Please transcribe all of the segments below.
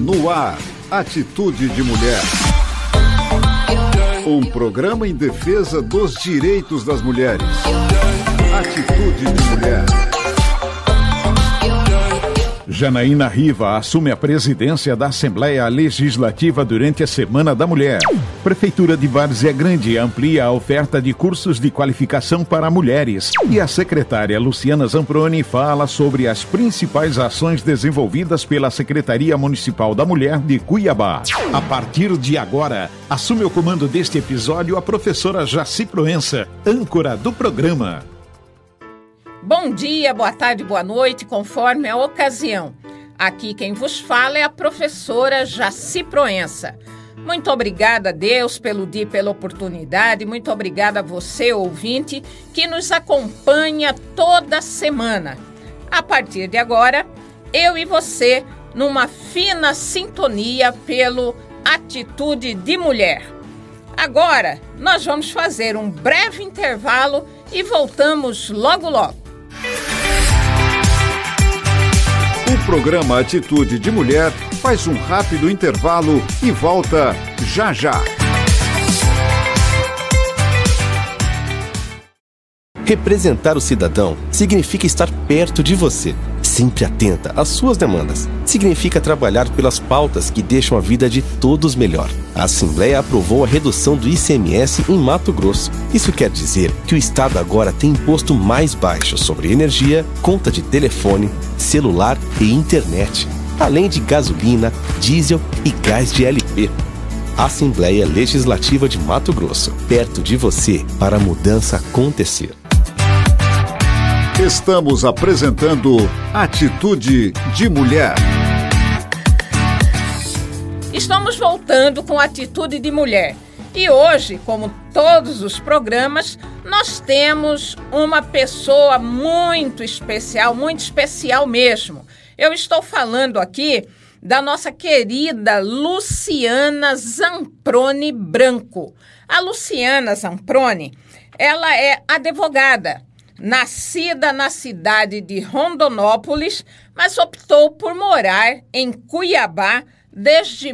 No ar, Atitude de Mulher. Um programa em defesa dos direitos das mulheres. Atitude de Mulher. Janaína Riva assume a presidência da Assembleia Legislativa durante a Semana da Mulher. Prefeitura de Várzea Grande amplia a oferta de cursos de qualificação para mulheres. E a secretária Luciana Zamproni fala sobre as principais ações desenvolvidas pela Secretaria Municipal da Mulher de Cuiabá. A partir de agora, assume o comando deste episódio a professora Jaci Proença, âncora do programa. Bom dia, boa tarde, boa noite, conforme a ocasião. Aqui quem vos fala é a professora Jaci Proença. Muito obrigada a Deus pelo dia e pela oportunidade. Muito obrigada a você, ouvinte, que nos acompanha toda semana. A partir de agora, eu e você, numa fina sintonia pelo Atitude de Mulher. Agora, nós vamos fazer um breve intervalo e voltamos logo logo. O programa Atitude de Mulher faz um rápido intervalo e volta já já. Representar o cidadão significa estar perto de você, sempre atenta às suas demandas. Significa trabalhar pelas pautas que deixam a vida de todos melhor. A Assembleia aprovou a redução do ICMS em Mato Grosso. Isso quer dizer que o Estado agora tem imposto mais baixo sobre energia, conta de telefone, celular e internet, além de gasolina, diesel e gás de LP. Assembleia Legislativa de Mato Grosso, perto de você para a mudança acontecer. Estamos apresentando Atitude de Mulher. Estamos voltando com Atitude de Mulher. E hoje, como todos os programas, nós temos uma pessoa muito especial mesmo. Eu estou falando aqui da nossa querida Luciana Zamproni Branco. A Luciana Zamproni, ela é advogada, nascida na cidade de Rondonópolis, mas optou por morar em Cuiabá desde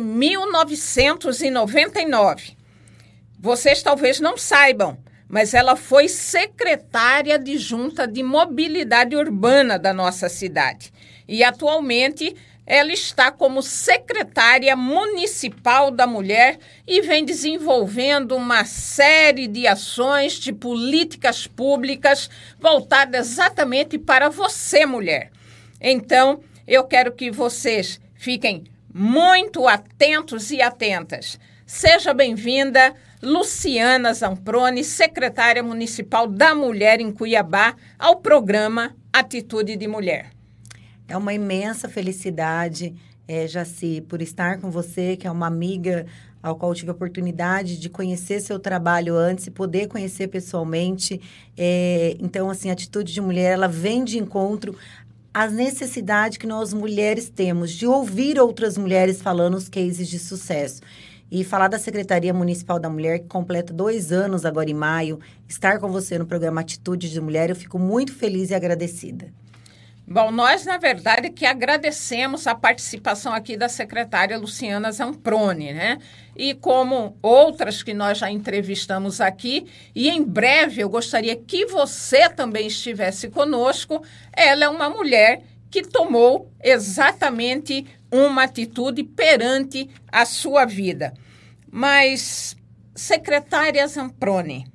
1999. Vocês talvez não saibam, mas ela foi secretária adjunta de mobilidade urbana da nossa cidade. E atualmente ela está como secretária municipal da mulher e vem desenvolvendo uma série de ações de políticas públicas voltadas exatamente para você, mulher. Então, eu quero que vocês fiquem muito atentos e atentas. Seja bem-vinda, Luciana Zamproni, secretária municipal da mulher em Cuiabá, ao programa Atitude de Mulher. É uma imensa felicidade, Jaci, por estar com você, que é uma amiga ao qual eu tive a oportunidade de conhecer seu trabalho antes e poder conhecer pessoalmente. Então, assim, a Atitude de Mulher, ela vem de encontro às necessidades que nós mulheres temos de ouvir outras mulheres falando os cases de sucesso. E falar da Secretaria Municipal da Mulher, que completa 2 anos agora em maio, estar com você no programa Atitude de Mulher, eu fico muito feliz e agradecida. Bom, nós, na verdade, que agradecemos a participação aqui da secretária Luciana Zamproni, né? E como outras que nós já entrevistamos aqui, e em breve eu gostaria que você também estivesse conosco, ela é uma mulher que tomou exatamente uma atitude perante a sua vida. Mas, secretária Zamproni,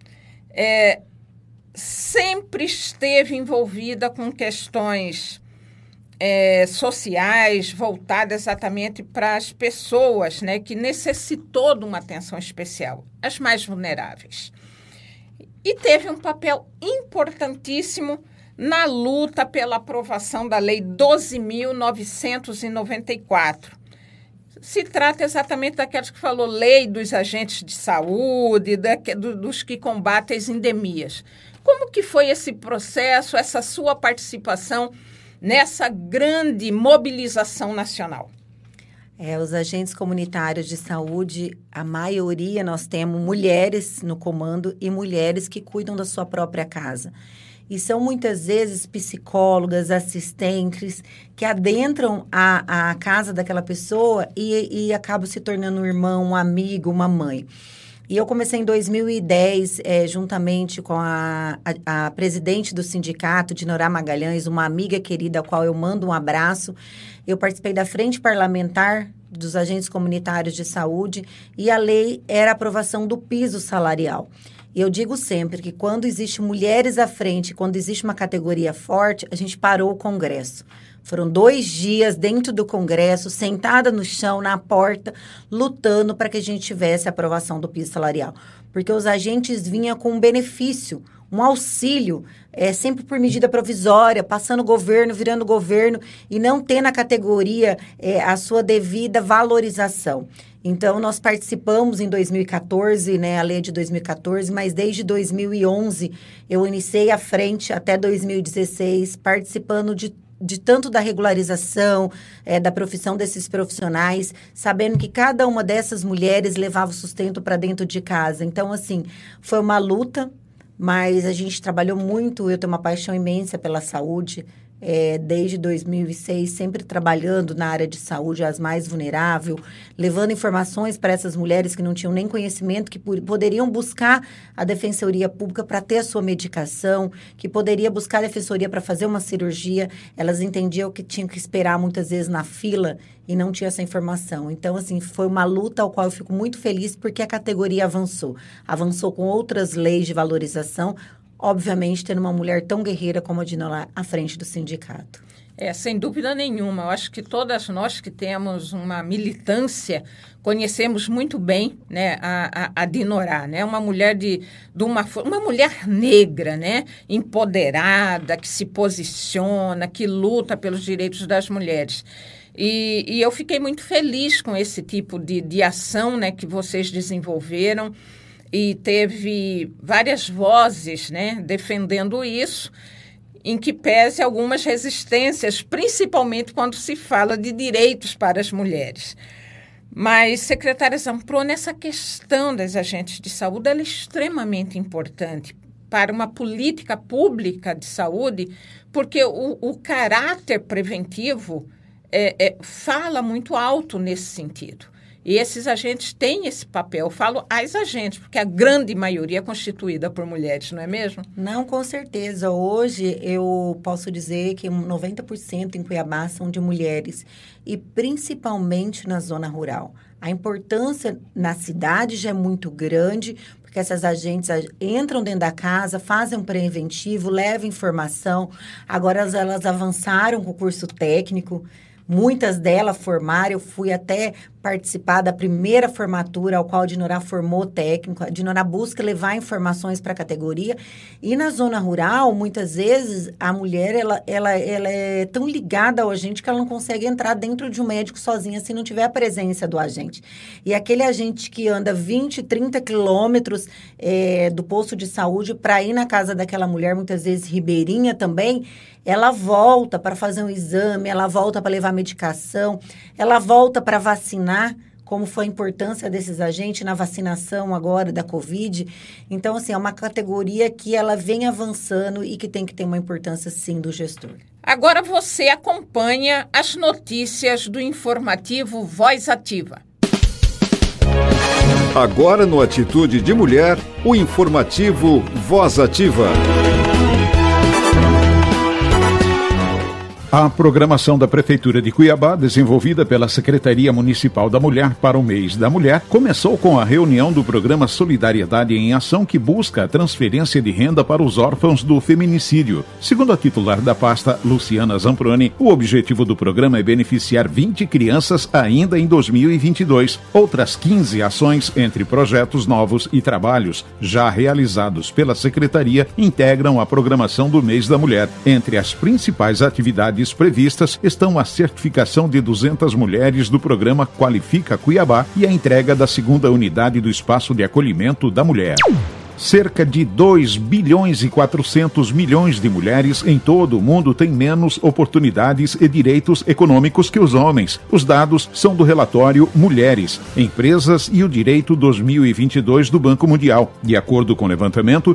sempre esteve envolvida com questões sociais, voltadas exatamente para as pessoas, né, que necessitou de uma atenção especial, as mais vulneráveis. E teve um papel importantíssimo na luta pela aprovação da Lei 12.994. Se trata exatamente daquelas que falou lei dos agentes de saúde, dos que combatem as endemias. Como que foi esse processo, essa sua participação nessa grande mobilização nacional? Os agentes comunitários de saúde, a maioria nós temos mulheres no comando e mulheres que cuidam da sua própria casa. E são muitas vezes psicólogas, assistentes, que adentram a casa daquela pessoa e acabam se tornando um irmão, um amigo, uma mãe. E eu comecei em 2010, juntamente com a presidente do sindicato, Dinorá Magalhães, uma amiga querida, a qual eu mando um abraço. Eu participei da frente parlamentar dos agentes comunitários de saúde e a lei era a aprovação do piso salarial. E eu digo sempre que quando existe mulheres à frente, quando existe uma categoria forte, a gente parou o Congresso. Foram 2 dias dentro do Congresso, sentada no chão, na porta, lutando para que a gente tivesse a aprovação do piso salarial. Porque os agentes vinham com um benefício, um auxílio, sempre por medida provisória, passando governo, virando governo, e não ter na categoria a sua devida valorização. Então, nós participamos em 2014, né, a lei de 2014, mas desde 2011 eu iniciei a frente até 2016, participando de tanto da regularização, da profissão desses profissionais, sabendo que cada uma dessas mulheres levava o sustento para dentro de casa. Então, assim, foi uma luta, mas a gente trabalhou muito, eu tenho uma paixão imensa pela saúde, desde 2006, sempre trabalhando na área de saúde, as mais vulneráveis, levando informações para essas mulheres que não tinham nem conhecimento, que poderiam buscar a Defensoria Pública para ter a sua medicação, que poderia buscar a Defensoria para fazer uma cirurgia. Elas entendiam que tinham que esperar muitas vezes na fila e não tinha essa informação. Então, assim, foi uma luta ao qual eu fico muito feliz porque a categoria avançou. Avançou com outras leis de valorização, obviamente, tendo uma mulher tão guerreira como a Dinorá à frente do sindicato. Sem dúvida nenhuma. Eu acho que todas nós que temos uma militância conhecemos muito bem, né, a Dinorá, né? Uma mulher uma mulher negra, né? Empoderada, que se posiciona, que luta pelos direitos das mulheres. E eu fiquei muito feliz com esse tipo de ação, né, que vocês desenvolveram. E teve várias vozes, né, defendendo isso, em que pese algumas resistências, principalmente quando se fala de direitos para as mulheres. Mas, secretária Zamproni, essa questão das agentes de saúde ela é extremamente importante para uma política pública de saúde, porque o caráter preventivo fala muito alto nesse sentido. E esses agentes têm esse papel. Eu falo as agentes, porque a grande maioria é constituída por mulheres, não é mesmo? Não, com certeza. Hoje eu posso dizer que 90% em Cuiabá são de mulheres, e principalmente na zona rural. A importância na cidade já é muito grande, porque essas agentes entram dentro da casa, fazem um preventivo, levam informação. Agora elas avançaram com o curso técnico. Muitas delas formaram, eu fui até participar da primeira formatura ao qual a Dinorá formou técnico. A Dinorá busca levar informações para a categoria. E na zona rural, muitas vezes, a mulher ela é tão ligada ao agente que ela não consegue entrar dentro de um médico sozinha se não tiver a presença do agente. E aquele agente que anda 20, 30 quilômetros do posto de saúde para ir na casa daquela mulher, muitas vezes ribeirinha também, ela volta para fazer um exame, ela volta para levar medicação, ela volta para vacinar, como foi a importância desses agentes na vacinação agora da Covid. Então, assim, é uma categoria que ela vem avançando e que tem que ter uma importância, sim, do gestor. Agora você acompanha as notícias do informativo Voz Ativa. Agora no Atitude de Mulher, o informativo Voz Ativa. A programação da Prefeitura de Cuiabá, desenvolvida pela Secretaria Municipal da Mulher para o Mês da Mulher, começou com a reunião do programa Solidariedade em Ação, que busca a transferência de renda para os órfãos do feminicídio. Segundo a titular da pasta, Luciana Zamproni, o objetivo do programa é beneficiar 20 crianças ainda em 2022. Outras 15 ações, entre projetos novos e trabalhos já realizados pela Secretaria, integram a programação do Mês da Mulher. Entre as principais atividades previstas estão a certificação de 200 mulheres do programa Qualifica Cuiabá e a entrega da segunda unidade do Espaço de Acolhimento da Mulher. Cerca de 2 bilhões e 400 milhões de mulheres em todo o mundo têm menos oportunidades e direitos econômicos que os homens. Os dados são do relatório Mulheres, Empresas e o Direito 2022 do Banco Mundial. De acordo com o levantamento,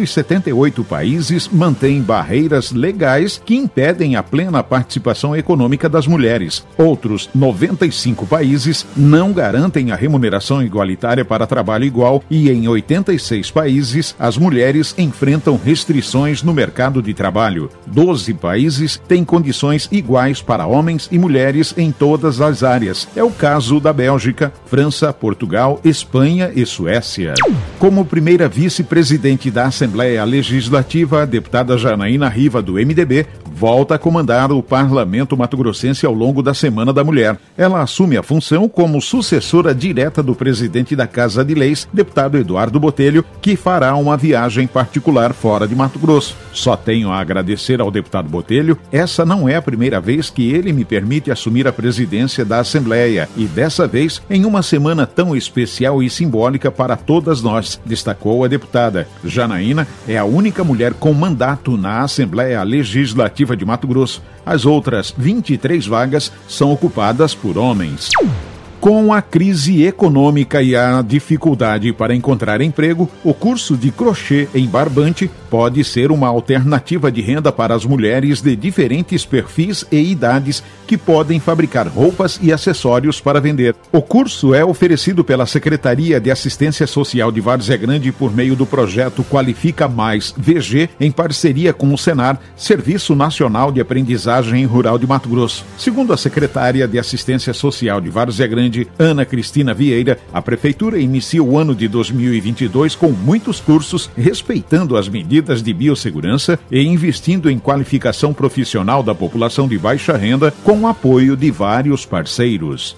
178 países mantêm barreiras legais que impedem a plena participação econômica das mulheres. Outros 95 países não garantem a remuneração igualitária para trabalho igual e em 86 países as mulheres enfrentam restrições no mercado de trabalho. 12 países têm condições iguais para homens e mulheres em todas as áreas. É o caso da Bélgica, França, Portugal, Espanha e Suécia. Como primeira vice-presidente da Assembleia Legislativa, a deputada Janaína Riva, do MDB, volta a comandar o Parlamento mato-grossense ao longo da Semana da Mulher. Ela assume a função como sucessora direta do presidente da Casa de Leis, deputado Eduardo Botelho, que fará uma viagem particular fora de Mato Grosso. Só tenho a agradecer ao deputado Botelho. Essa não é a primeira vez que ele me permite assumir a presidência da Assembleia e dessa vez em uma semana tão especial e simbólica para todas nós, destacou a deputada. Janaína é a única mulher com mandato na Assembleia Legislativa de Mato Grosso. As outras 23 vagas são ocupadas por homens. Com a crise econômica e a dificuldade para encontrar emprego, o curso de crochê em barbante pode ser uma alternativa de renda para as mulheres de diferentes perfis e idades que podem fabricar roupas e acessórios para vender. O curso é oferecido pela Secretaria de Assistência Social de Várzea Grande por meio do projeto Qualifica Mais VG, em parceria com o Senar, Serviço Nacional de Aprendizagem Rural de Mato Grosso. Segundo a secretária de Assistência Social de Várzea Grande, Ana Cristina Vieira, a Prefeitura inicia o ano de 2022 com muitos cursos, respeitando as medidas de biossegurança e investindo em qualificação profissional da população de baixa renda, com o apoio de vários parceiros.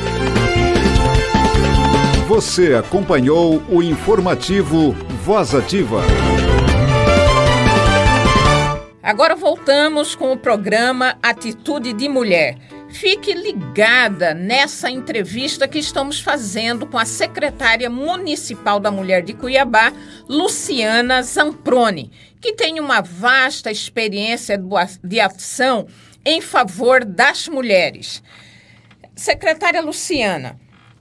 Você acompanhou o informativo Voz Ativa. Agora voltamos com o programa Atitude de Mulher. Fique ligada nessa entrevista que estamos fazendo com a secretária municipal da Mulher de Cuiabá, Luciana Zamproni, que tem uma vasta experiência de ação em favor das mulheres. Secretária Luciana,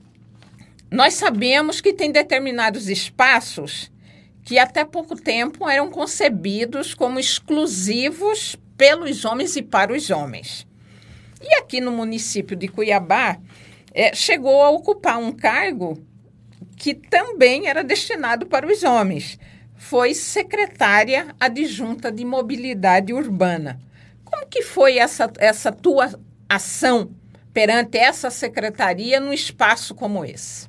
nós sabemos que tem determinados espaços que até pouco tempo eram concebidos como exclusivos pelos homens e para os homens. E aqui no município de Cuiabá, chegou a ocupar um cargo que também era destinado para os homens. Foi secretária adjunta de mobilidade urbana. Como que foi essa tua ação perante essa secretaria num espaço como esse?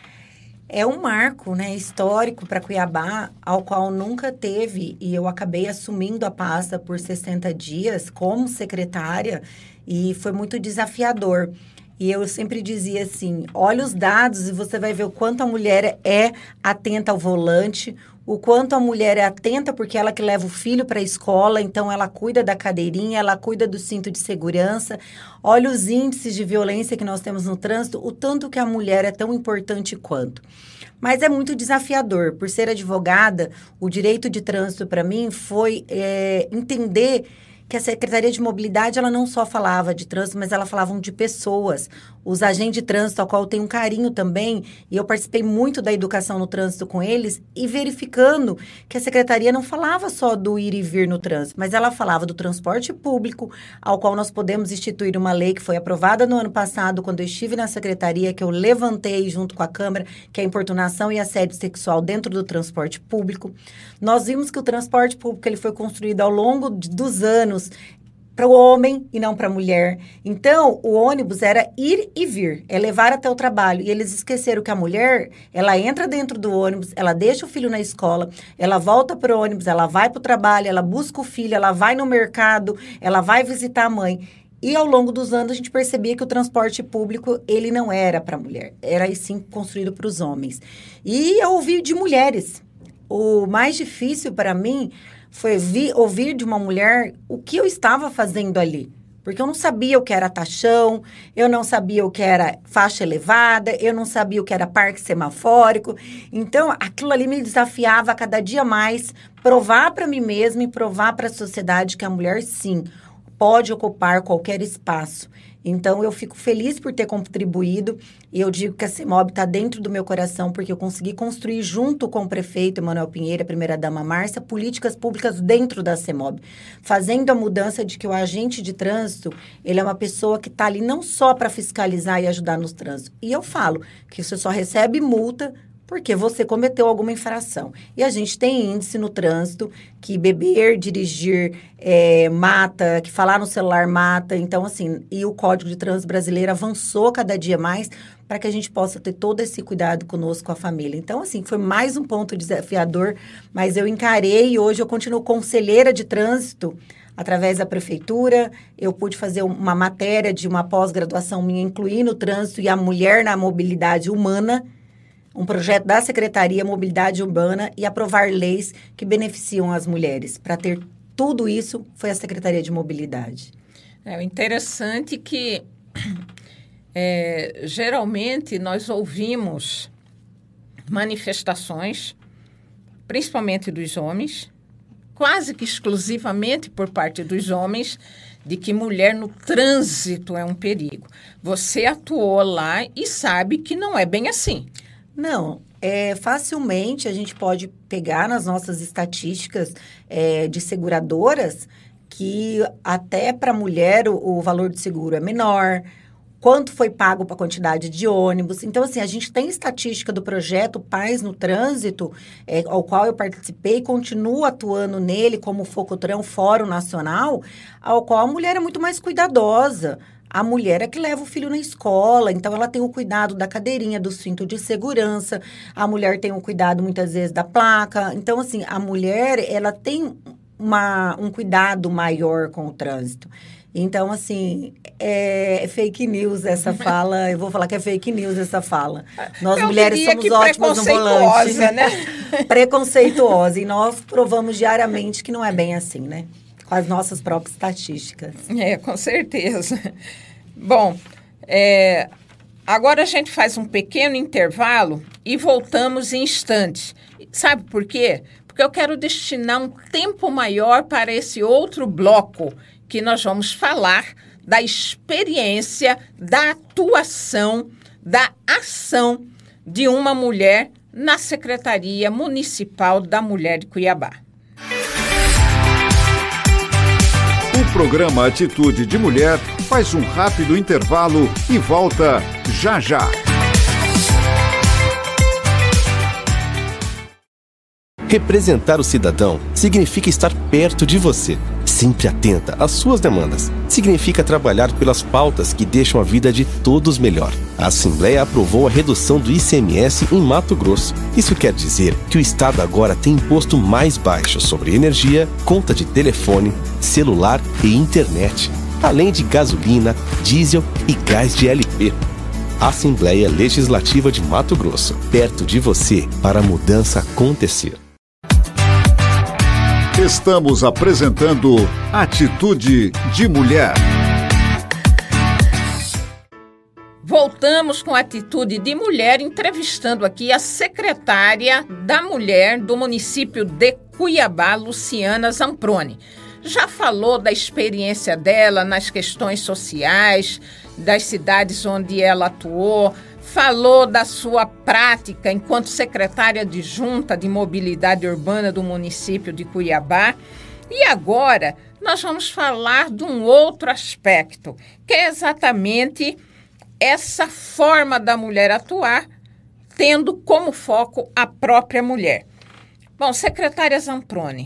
É um marco, né, histórico para Cuiabá, ao qual nunca teve, e eu acabei assumindo a pasta por 60 dias como secretária, e foi muito desafiador. E eu sempre dizia assim, olha os dados e você vai ver o quanto a mulher é atenta ao volante, o quanto a mulher é atenta porque ela que leva o filho para a escola, então ela cuida da cadeirinha, ela cuida do cinto de segurança. Olha os índices de violência que nós temos no trânsito, o tanto que a mulher é tão importante quanto. Mas é muito desafiador. Por ser advogada, o direito de trânsito para mim foi entender que a Secretaria de Mobilidade, ela não só falava de trânsito, mas ela falava de pessoas. Os agentes de trânsito, ao qual eu tenho um carinho também, e eu participei muito da educação no trânsito com eles, e verificando que a Secretaria não falava só do ir e vir no trânsito, mas ela falava do transporte público, ao qual nós podemos instituir uma lei que foi aprovada no ano passado, quando eu estive na Secretaria, que eu levantei junto com a Câmara, que é a importunação e assédio sexual dentro do transporte público. Nós vimos que o transporte público ele foi construído ao longo dos anos para o homem e não para a mulher. Então, o ônibus era ir e vir, é levar até o trabalho. E eles esqueceram que a mulher, ela entra dentro do ônibus, ela deixa o filho na escola, ela volta para o ônibus, ela vai para o trabalho, ela busca o filho, ela vai no mercado, ela vai visitar a mãe. E ao longo dos anos a gente percebia que o transporte público, ele não era para a mulher, era sim construído para os homens. E eu ouvi de mulheres. O mais difícil para mim foi ouvir de uma mulher o que eu estava fazendo ali. Porque eu não sabia o que era taxão, eu não sabia o que era faixa elevada, eu não sabia o que era parque semafórico. Então, aquilo ali me desafiava a cada dia mais provar para mim mesma e provar para a sociedade que a mulher, sim, pode ocupar qualquer espaço. Então, eu fico feliz por ter contribuído e eu digo que a CEMOB está dentro do meu coração porque eu consegui construir junto com o prefeito Emanuel Pinheiro, a primeira-dama Márcia, políticas públicas dentro da CEMOB, fazendo a mudança de que o agente de trânsito, ele é uma pessoa que está ali não só para fiscalizar e ajudar nos trânsitos. E eu falo que você só recebe multa porque você cometeu alguma infração. E a gente tem índice no trânsito que beber, dirigir mata, que falar no celular mata. Então, assim, e o Código de Trânsito Brasileiro avançou cada dia mais para que a gente possa ter todo esse cuidado conosco, com a família. Então, assim, foi mais um ponto desafiador, mas eu encarei e hoje eu continuo conselheira de trânsito através da prefeitura. Eu pude fazer uma matéria de uma pós-graduação minha, incluindo o trânsito e a mulher na mobilidade humana, um projeto da Secretaria Mobilidade Urbana e aprovar leis que beneficiam as mulheres. Para ter tudo isso, foi a Secretaria de Mobilidade. É interessante que, geralmente, nós ouvimos manifestações, principalmente dos homens, quase que exclusivamente por parte dos homens, de que mulher no trânsito é um perigo. Você atuou lá e sabe que não é bem assim. Não, facilmente a gente pode pegar nas nossas estatísticas de seguradoras que até para a mulher o valor do seguro é menor, quanto foi pago para a quantidade de ônibus. Então, assim, a gente tem estatística do projeto Paz no Trânsito, ao qual eu participei e continuo atuando nele como Focotran, Fórum Nacional, ao qual a mulher é muito mais cuidadosa. A mulher é que leva o filho na escola, então ela tem o cuidado da cadeirinha, do cinto de segurança, a mulher tem o cuidado, muitas vezes, da placa. Então, assim, a mulher, ela tem um cuidado maior com o trânsito. Então, assim, é fake news essa fala, eu vou falar que é fake news essa fala. Nós mulheres somos ótimas no volante. Né? Preconceituosa, e nós provamos diariamente que não é bem assim, né? Com as nossas próprias estatísticas. Com certeza. Bom, agora a gente faz um pequeno intervalo e voltamos em instantes. Sabe por quê? Porque eu quero destinar um tempo maior para esse outro bloco que nós vamos falar da experiência, da atuação, da ação de uma mulher na Secretaria Municipal da Mulher de Cuiabá. O programa Atitude de Mulher faz um rápido intervalo e volta já já. Representar o cidadão significa estar perto de você, sempre atenta às suas demandas. Significa trabalhar pelas pautas que deixam a vida de todos melhor. A Assembleia aprovou a redução do ICMS em Mato Grosso. Isso quer dizer que o Estado agora tem imposto mais baixo sobre energia, conta de telefone, celular e internet, além de gasolina, diesel e gás de LP. Assembleia Legislativa de Mato Grosso, perto de você para a mudança acontecer. Estamos apresentando Atitude de Mulher. Voltamos com a Atitude de Mulher, entrevistando aqui a secretária da Mulher do município de Cuiabá, Luciana Zamproni. Já falou da experiência dela nas questões sociais, das cidades onde ela atuou, falou da sua prática enquanto secretária adjunta de Mobilidade Urbana do município de Cuiabá. E agora nós vamos falar de um outro aspecto, que é exatamente essa forma da mulher atuar, tendo como foco a própria mulher. Bom, secretária Zamproni,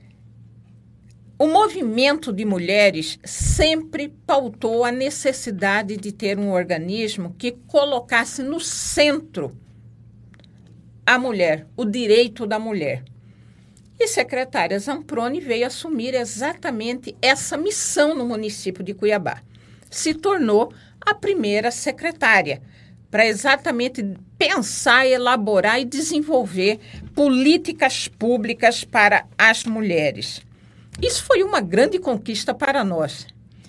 o movimento de mulheres sempre pautou a necessidade de ter um organismo que colocasse no centro a mulher, o direito da mulher. E secretária Zamproni veio assumir exatamente essa missão no município de Cuiabá. Se tornou a primeira secretária para exatamente pensar, elaborar e desenvolver políticas públicas para as mulheres. Isso foi uma grande conquista para nós.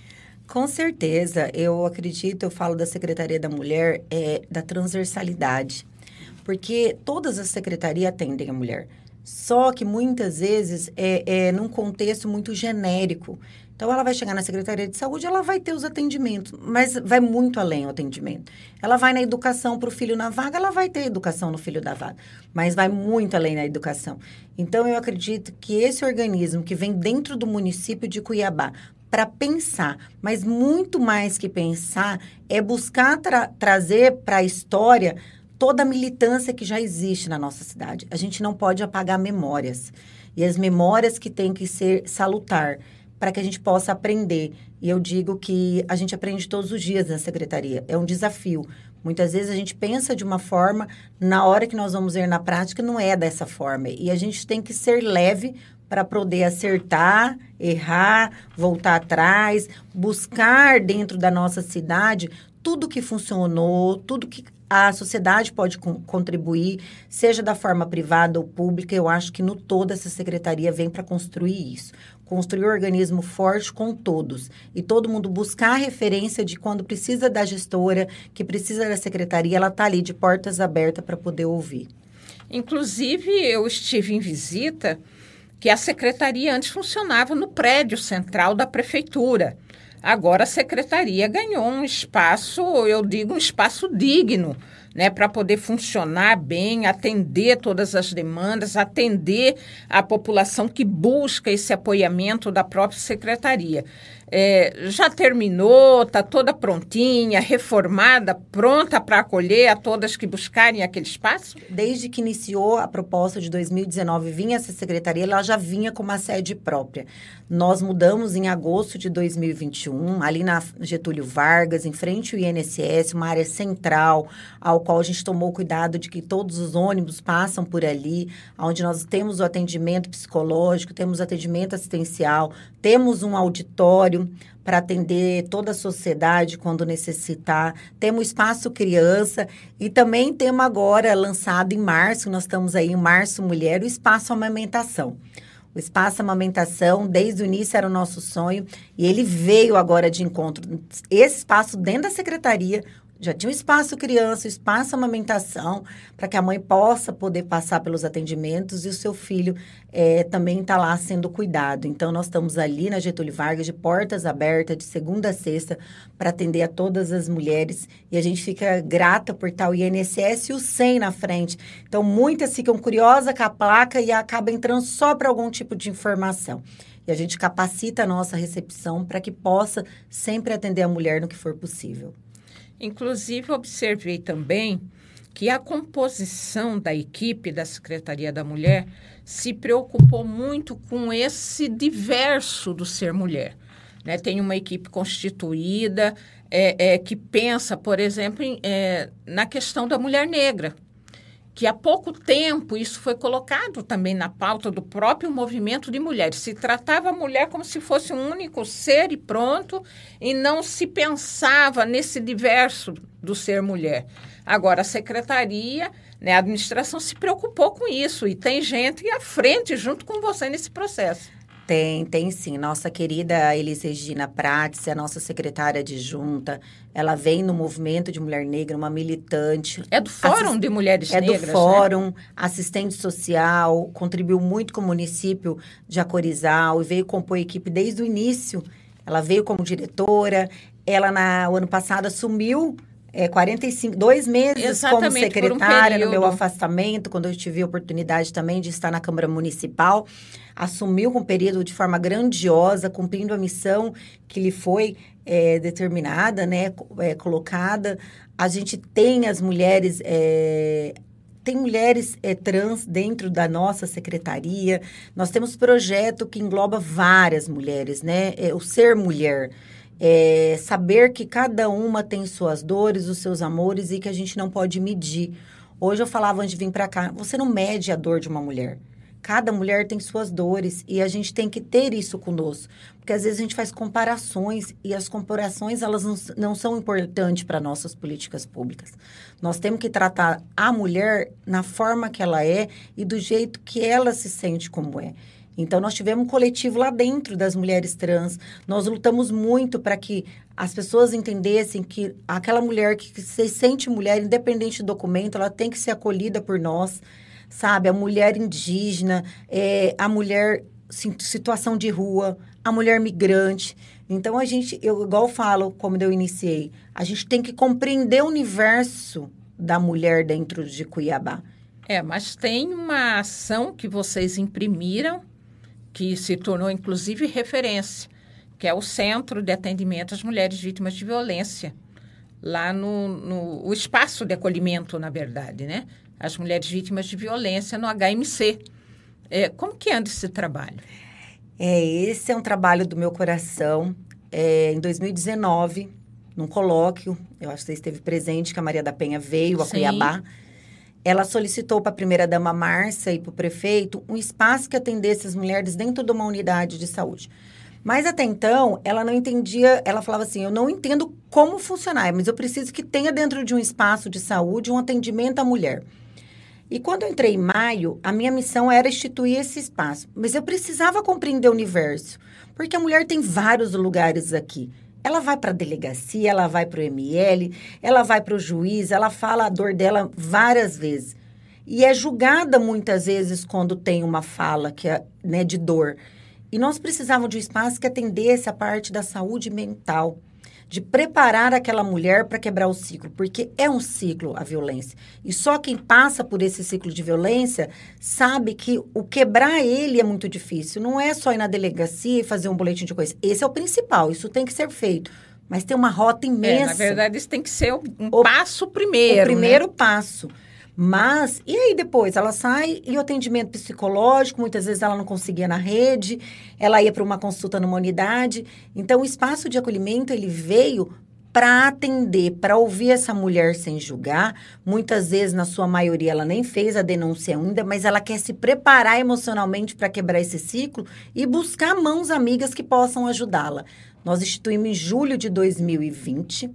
Com certeza, eu acredito, eu falo da Secretaria da Mulher, da transversalidade, porque todas as secretarias atendem a mulher, só que muitas vezes num contexto muito genérico. Então, ela vai chegar na Secretaria de Saúde, ela vai ter os atendimentos, mas vai muito além o atendimento. Ela vai na educação para o filho na vaga, ela vai ter educação no filho da vaga, mas vai muito além na educação. Então, eu acredito que esse organismo que vem dentro do município de Cuiabá, para pensar, mas muito mais que pensar, é buscar trazer para a história toda a militância que já existe na nossa cidade. A gente não pode apagar memórias. E as memórias que têm que ser salutar, para que a gente possa aprender. E eu digo que a gente aprende todos os dias na secretaria. É um desafio. Muitas vezes a gente pensa de uma forma, na hora que nós vamos ver na prática, não é dessa forma. E a gente tem que ser leve para poder acertar, errar, voltar atrás, buscar dentro da nossa cidade tudo que funcionou, tudo que a sociedade pode contribuir, seja da forma privada ou pública. Eu acho que no todo essa secretaria vem para construir isso. Construir um organismo forte com todos. E todo mundo buscar a referência de quando precisa da gestora, que precisa da secretaria, ela está ali de portas abertas para poder ouvir. Inclusive, eu estive em visita que a secretaria antes funcionava no prédio central da prefeitura. Agora a secretaria ganhou um espaço, eu digo um espaço digno, né, para poder funcionar bem, atender todas as demandas, atender a população que busca esse apoiamento da própria secretaria. Já terminou, está toda prontinha, reformada, pronta para acolher a todas que buscarem aquele espaço? Desde que iniciou a proposta de 2019, vinha essa secretaria, ela já vinha com uma sede própria. Nós mudamos em agosto de 2021, ali na Getúlio Vargas, em frente ao INSS, uma área central, ao qual a gente tomou cuidado de que todos os ônibus passam por ali, onde nós temos o atendimento psicológico, temos atendimento assistencial, temos um auditório para atender toda a sociedade quando necessitar. Temos espaço criança e também temos agora lançado em março, nós estamos aí em Março Mulher, o espaço amamentação. O espaço amamentação, desde o início era o nosso sonho e ele veio agora de encontro. Esse espaço dentro da secretaria, já tinha um espaço criança, um espaço amamentação, para que a mãe possa poder passar pelos atendimentos e o seu filho também está lá sendo cuidado. Então, nós estamos ali na Getúlio Vargas, de portas abertas, de segunda a sexta, para atender a todas as mulheres. E a gente fica grata por estar o INSS e o SEM na frente. Então, muitas ficam curiosas com a placa e acabam entrando só para algum tipo de informação. E a gente capacita a nossa recepção para que possa sempre atender a mulher no que for possível. Inclusive, observei também que a composição da equipe da Secretaria da Mulher se preocupou muito com esse diverso do ser mulher. Né? Tem uma equipe constituída que pensa, por exemplo, na questão da mulher negra, que há pouco tempo isso foi colocado também na pauta do próprio movimento de mulheres. Se tratava a mulher como se fosse um único ser e pronto, e não se pensava nesse diverso do ser mulher. Agora, a secretaria, né, a administração se preocupou com isso, e tem gente à frente junto com você nesse processo. Tem sim. Nossa querida Elis Regina Prates, a nossa secretária adjunta, ela vem no movimento de mulher negra, uma militante. É do Fórum de Mulheres Negras, É do Fórum, né? Assistente social, contribuiu muito com o município de Acorizal e veio compor a equipe desde o início. Ela veio como diretora, o ano passado assumiu 2 meses exatamente, como secretária no meu afastamento, quando eu tive a oportunidade também de estar na Câmara Municipal, assumiu com um período de forma grandiosa, cumprindo a missão que lhe foi determinada, né, colocada. A gente tem as mulheres... Tem mulheres trans dentro da nossa secretaria. Nós temos projeto que engloba várias mulheres, né? O ser mulher. Saber que cada uma tem suas dores, os seus amores e que a gente não pode medir. Hoje eu falava antes de vir para cá, você não mede a dor de uma mulher. Cada mulher tem suas dores e a gente tem que ter isso conosco. Porque às vezes a gente faz comparações e as comparações elas não são importantes para nossas políticas públicas. Nós temos que tratar a mulher na forma que ela é e do jeito que ela se sente como é. Então, nós tivemos um coletivo lá dentro das mulheres trans. Nós lutamos muito para que as pessoas entendessem que aquela mulher que se sente mulher, independente do documento, ela tem que ser acolhida por nós, sabe? A mulher indígena, a mulher em situação de rua, a mulher migrante. Então, eu igual falo, como eu iniciei, a gente tem que compreender o universo da mulher dentro de Cuiabá. Mas tem uma ação que vocês imprimiram, que se tornou, inclusive, referência, que é o Centro de Atendimento às Mulheres Vítimas de Violência, lá no espaço de acolhimento, na verdade, né? As mulheres vítimas de violência no HMC. Como que anda esse trabalho? Esse é um trabalho do meu coração. Em 2019, num colóquio, eu acho que você esteve presente, que a Maria da Penha veio a Cuiabá. Ela solicitou para a primeira-dama Márcia e para o prefeito um espaço que atendesse as mulheres dentro de uma unidade de saúde. Mas até então, ela não entendia, ela falava assim, eu não entendo como funcionar, mas eu preciso que tenha dentro de um espaço de saúde um atendimento à mulher. E quando eu entrei em maio, a minha missão era instituir esse espaço. Mas eu precisava compreender o universo, porque a mulher tem vários lugares aqui. Ela vai para a delegacia, ela vai para o ML, ela vai para o juiz, ela fala a dor dela várias vezes. E é julgada muitas vezes quando tem uma fala que é, né, de dor. E nós precisávamos de um espaço que atendesse a parte da saúde mental, de preparar aquela mulher para quebrar o ciclo, porque é um ciclo a violência. E só quem passa por esse ciclo de violência sabe que o quebrar ele é muito difícil. Não é só ir na delegacia e fazer um boletim de coisa. Esse é o principal, isso tem que ser feito. Mas tem uma rota imensa. Na verdade, isso tem que ser um passo primeiro. O primeiro passo. Mas, e aí depois? Ela sai e o atendimento psicológico, muitas vezes ela não conseguia na rede, ela ia para uma consulta numa unidade. Então, o espaço de acolhimento, ele veio para atender, para ouvir essa mulher sem julgar. Muitas vezes, na sua maioria, ela nem fez a denúncia ainda, mas ela quer se preparar emocionalmente para quebrar esse ciclo e buscar mãos amigas que possam ajudá-la. Nós instituímos em julho de 2020.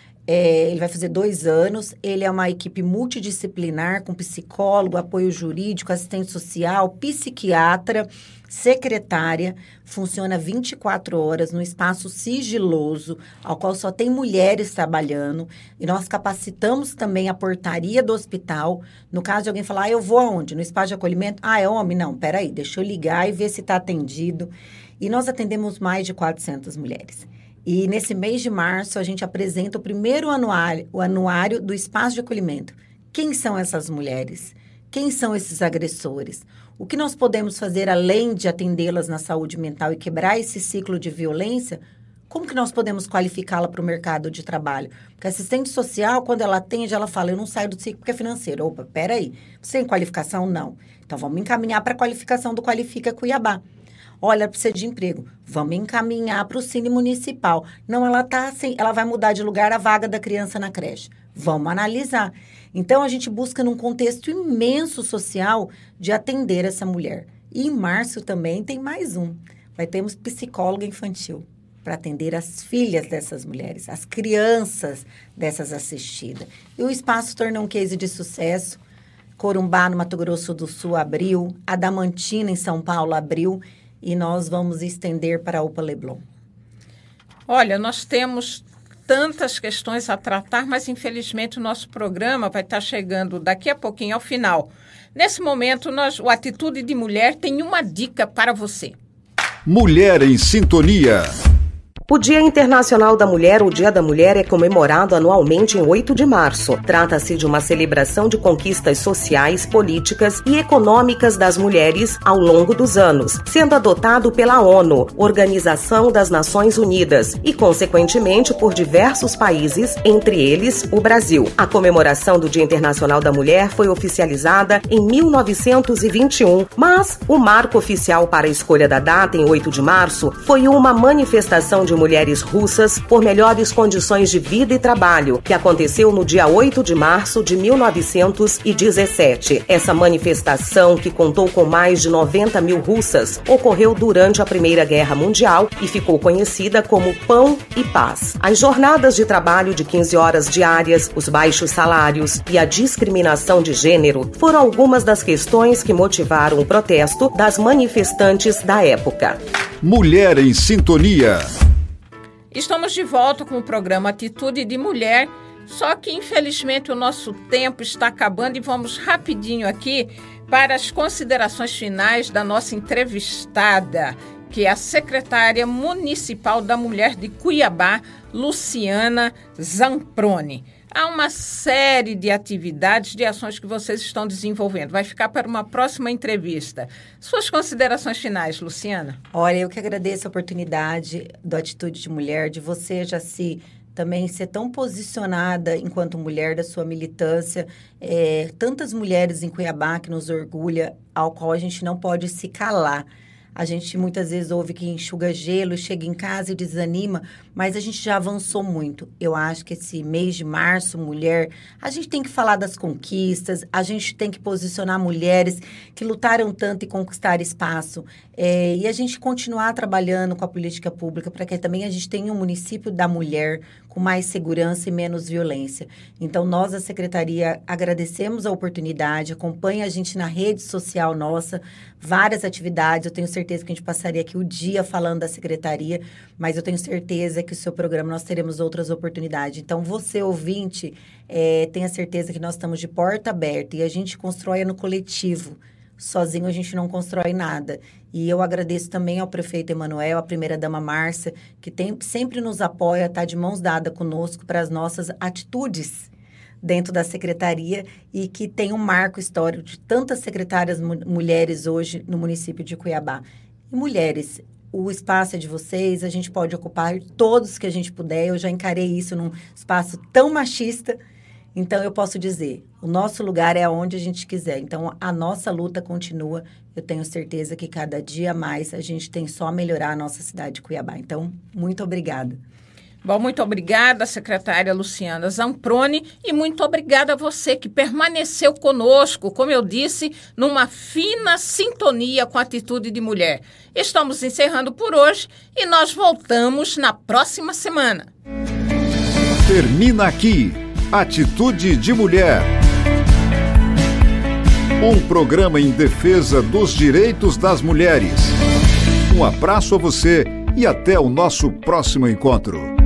Ele vai fazer 2 anos, ele é uma equipe multidisciplinar, com psicólogo, apoio jurídico, assistente social, psiquiatra, secretária, funciona 24 horas no espaço sigiloso, ao qual só tem mulheres trabalhando, e nós capacitamos também a portaria do hospital. No caso de alguém falar, eu vou aonde? No espaço de acolhimento? É homem? Não, peraí, deixa eu ligar e ver se está atendido. E nós atendemos mais de 400 mulheres. E nesse mês de março, a gente apresenta o primeiro anuário do espaço de acolhimento. Quem são essas mulheres? Quem são esses agressores? O que nós podemos fazer além de atendê-las na saúde mental e quebrar esse ciclo de violência? Como que nós podemos qualificá-la para o mercado de trabalho? Porque a assistente social, quando ela atende, ela fala, eu não saio do ciclo porque é financeiro. Opa, peraí, você tem qualificação? Não. Então, vamos encaminhar para a qualificação do Qualifica Cuiabá. Olha, precisa de emprego. Vamos encaminhar para o Cine Municipal. Não, ela tá assim, ela vai mudar de lugar a vaga da criança na creche. Vamos analisar. Então, a gente busca num contexto imenso social de atender essa mulher. E em março também tem mais um. Vai termos psicóloga infantil para atender as filhas dessas mulheres, as crianças dessas assistidas. E o espaço tornou um case de sucesso. Corumbá, no Mato Grosso do Sul, abriu. Adamantina, em São Paulo, abriu. E nós vamos estender para a UPA Leblon. Olha, nós temos tantas questões a tratar, mas infelizmente o nosso programa vai estar chegando daqui a pouquinho ao final. Nesse momento, o Atitude de Mulher tem uma dica para você. Mulher em Sintonia. O Dia Internacional da Mulher, o Dia da Mulher, é comemorado anualmente em 8 de março. Trata-se de uma celebração de conquistas sociais, políticas e econômicas das mulheres ao longo dos anos, sendo adotado pela ONU, Organização das Nações Unidas, e, consequentemente, por diversos países, entre eles o Brasil. A comemoração do Dia Internacional da Mulher foi oficializada em 1921, mas o marco oficial para a escolha da data, em 8 de março, foi uma manifestação de Mulheres Russas por Melhores Condições de Vida e Trabalho, que aconteceu no dia 8 de março de 1917. Essa manifestação, que contou com mais de 90 mil russas, ocorreu durante a Primeira Guerra Mundial e ficou conhecida como Pão e Paz. As jornadas de trabalho de 15 horas diárias, os baixos salários e a discriminação de gênero foram algumas das questões que motivaram o protesto das manifestantes da época. Mulher em Sintonia. Estamos de volta com o programa Atitude de Mulher, só que infelizmente o nosso tempo está acabando e vamos rapidinho aqui para as considerações finais da nossa entrevistada, que é a secretária municipal da Mulher de Cuiabá, Luciana Zamproni. Há uma série de atividades, de ações que vocês estão desenvolvendo. Vai ficar para uma próxima entrevista. Suas considerações finais, Luciana? Olha, eu que agradeço a oportunidade do Atitude de Mulher, de você, Jaci, também ser tão posicionada enquanto mulher da sua militância. Tantas mulheres em Cuiabá que nos orgulha, ao qual a gente não pode se calar. A gente muitas vezes ouve que enxuga gelo, chega em casa e desanima, mas a gente já avançou muito. Eu acho que esse mês de março, mulher, a gente tem que falar das conquistas, a gente tem que posicionar mulheres que lutaram tanto e conquistar espaço. E a gente continuar trabalhando com a política pública para que também a gente tenha um município da mulher com mais segurança e menos violência. Então, nós, a Secretaria, agradecemos a oportunidade, acompanha a gente na rede social nossa, várias atividades. Eu tenho certeza que a gente passaria aqui o dia falando da Secretaria, mas eu tenho certeza que o seu programa nós teremos outras oportunidades. Então, você, ouvinte, tenha certeza que nós estamos de porta aberta e a gente constrói no coletivo. Sozinho a gente não constrói nada. E eu agradeço também ao prefeito Emanuel, à primeira-dama Márcia, que sempre nos apoia, está de mãos dadas conosco para as nossas atitudes dentro da secretaria e que tem um marco histórico de tantas secretárias mulheres hoje no município de Cuiabá. E mulheres, o espaço é de vocês, a gente pode ocupar todos que a gente puder. Eu já encarei isso num espaço tão machista. Então, eu posso dizer, o nosso lugar é onde a gente quiser. Então, a nossa luta continua. Eu tenho certeza que cada dia mais a gente tem só a melhorar a nossa cidade de Cuiabá. Então, muito obrigada. Bom, muito obrigada, secretária Luciana Zamproni, e muito obrigada a você que permaneceu conosco, como eu disse, numa fina sintonia com a Atitude de Mulher. Estamos encerrando por hoje e nós voltamos na próxima semana. Termina aqui Atitude de Mulher. Um programa em defesa dos direitos das mulheres. Um abraço a você e até o nosso próximo encontro.